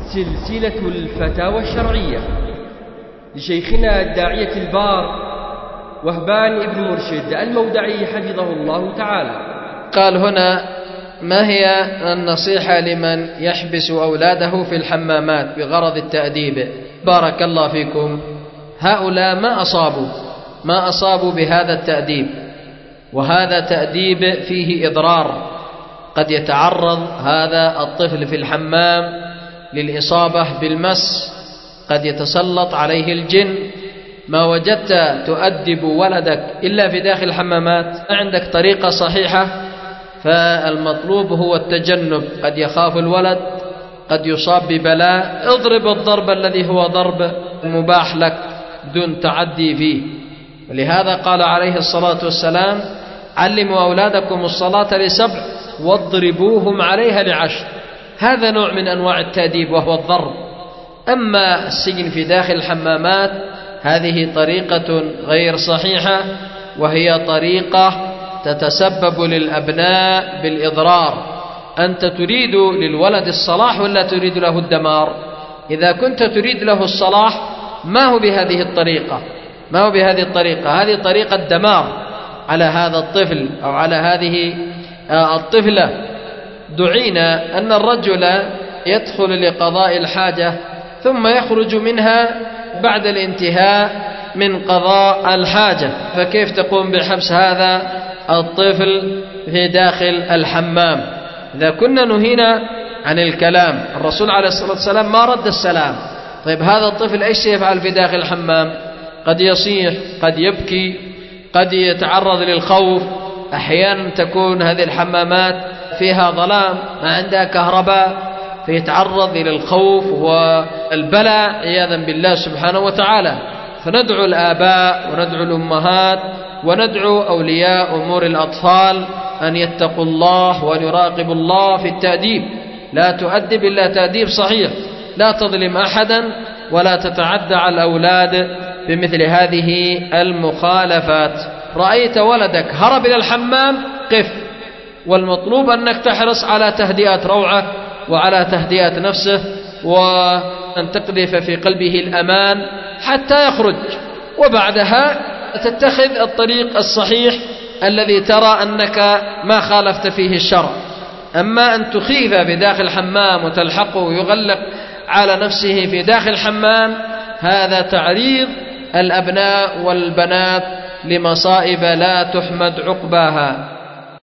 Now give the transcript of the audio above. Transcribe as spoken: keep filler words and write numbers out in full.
سلسلة الفتاوى الشرعية لشيخنا الداعية البار وهبان ابن مرشد المودعي حفظه الله تعالى. قال هنا: ما هي النصيحة لمن يحبس أولاده في الحمامات بغرض التأديب؟ بارك الله فيكم، هؤلاء ما أصابوا ما أصابوا بهذا التأديب، وهذا تأديب فيه إضرار. قد يتعرض هذا الطفل في الحمام للإصابة بالمس، قد يتسلط عليه الجن. ما وجدت تؤدب ولدك إلا في داخل الحمامات، ما عندك طريقة صحيحة، فالمطلوب هو التجنب. قد يخاف الولد، قد يصاب ببلاء، اضرب الضرب الذي هو ضرب مباح لك دون تعدي فيه. ولهذا قال عليه الصلاة والسلام: علموا أولادكم الصلاة لسبع واضربوهم عليها لعشر. هذا نوع من أنواع التأديب وهو الضرب. أما السجن في داخل الحمامات هذه طريقة غير صحيحة، وهي طريقة تتسبب للأبناء بالإضرار. أنت تريد للولد الصلاح ولا تريد له الدمار؟ إذا كنت تريد له الصلاح ما هو بهذه الطريقة ما هو بهذه الطريقة هذه طريقة دمار على هذا الطفل أو على هذه الطفلة. دعينا أن الرجل يدخل لقضاء الحاجة ثم يخرج منها بعد الانتهاء من قضاء الحاجة، فكيف تقوم بحبس هذا الطفل في داخل الحمام؟ إذا كنا نهينا عن الكلام، الرسول عليه الصلاة والسلام ما رد السلام. طيب هذا الطفل ايش يفعل في داخل الحمام؟ قد يصيح، قد يبكي، قد يتعرض للخوف. أحيانا تكون هذه الحمامات فيها ظلام، ما عندها كهرباء، فيتعرض إلى الخوف والبلاء عياذا بالله سبحانه وتعالى. فندعو الآباء وندعو الأمهات وندعو أولياء أمور الأطفال أن يتقوا الله وأن يراقبوا الله في التأديب. لا تؤدب إلا تأديب صحيح، لا تظلم أحدا ولا تتعدى على الأولاد بمثل هذه المخالفات. رأيت ولدك هرب إلى الحمام، قف، والمطلوب أنك تحرص على تهدئة روعه وعلى تهدئة نفسه، وأن تقذف في قلبه الأمان حتى يخرج، وبعدها تتخذ الطريق الصحيح الذي ترى أنك ما خالفت فيه الشرع. أما أن تخيف في داخل الحمام وتلحقه ويغلق على نفسه في داخل الحمام، هذا تعريض الأبناء والبنات لمصائب لا تحمد عقباها.